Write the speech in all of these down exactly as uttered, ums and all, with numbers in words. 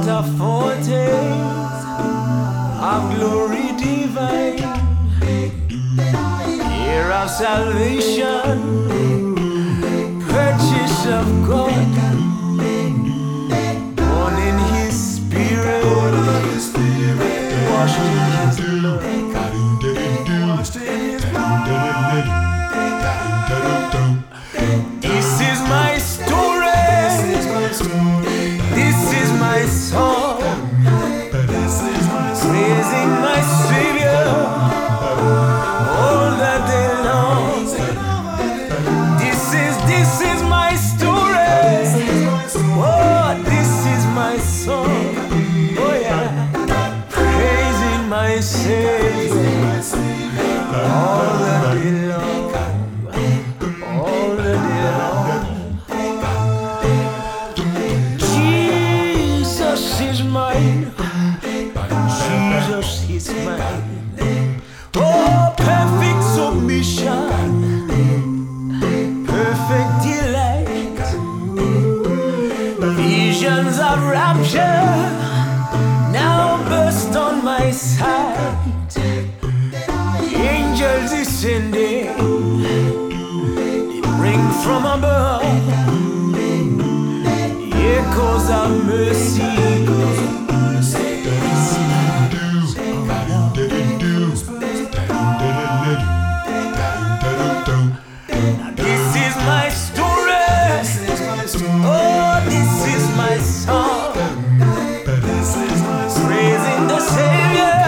water fountains of glory divine, year of salvation, purchase of God, born in His Spirit, washed in His blood, washed in His blood. This is my story. This is my song. Praising my Savior all the day long. This is, this is my story. Oh, this is my song. Oh yeah. Praising my Savior all the day long. All the day long. Jesus is mine. Jesus is mine. Oh, perfect submission, perfect delight, visions of rapture now burst on my sight. Angels descending, ring from above, echoes of mercy. This is my story. Oh, this is my song. Praising the Savior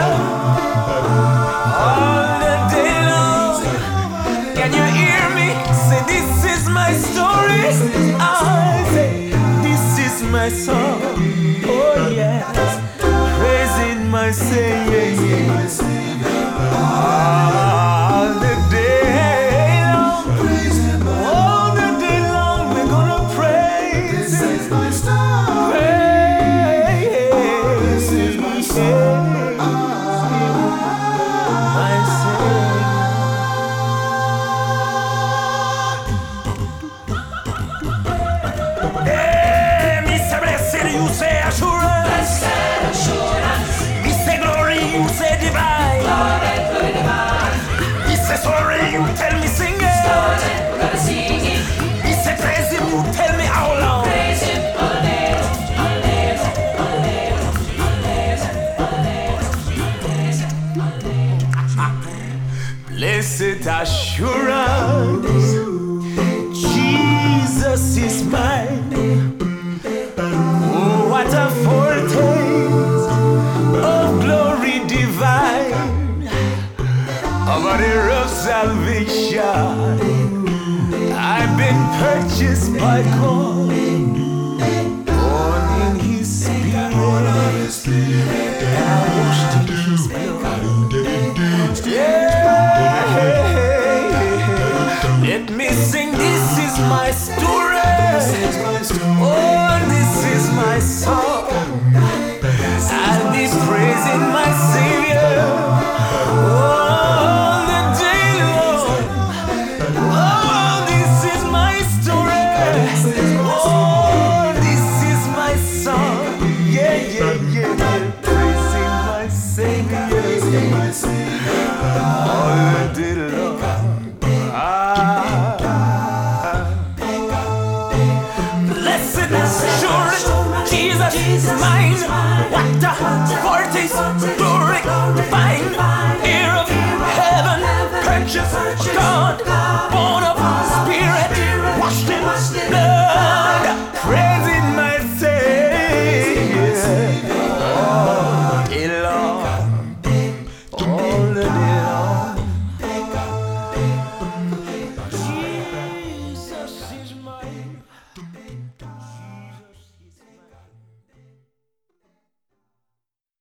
all the day long. Can you hear me? Say, this is my story. I say, this is my song. Oh yes, praising my Savior all the day long. All the day long we're gonna praise. This is my story. This is my story. My Savior. Hey, Mister Blessed, you say assurance. Me say glory, you say divine. Me say sorry, you tell me sing it. Me say praise Him, you tell me how long. Blessed assurance, Jesus is mine. Oh, what a foretaste of glory divine, of an era of salvation. I've been purchased by God, born in His Spirit, and I washed in His blood. Yeah. Let me sing, this is my story. Oh, this is my song. I'll be praising my Savior all the day long. Oh, this is my story. Oh, this is my song. Yeah, yeah, yeah, yeah. Praising my Savior all the day long. Blessed assurance, Jesus is mine. What a foretaste, glory divine, heir of heaven, purchased God, born of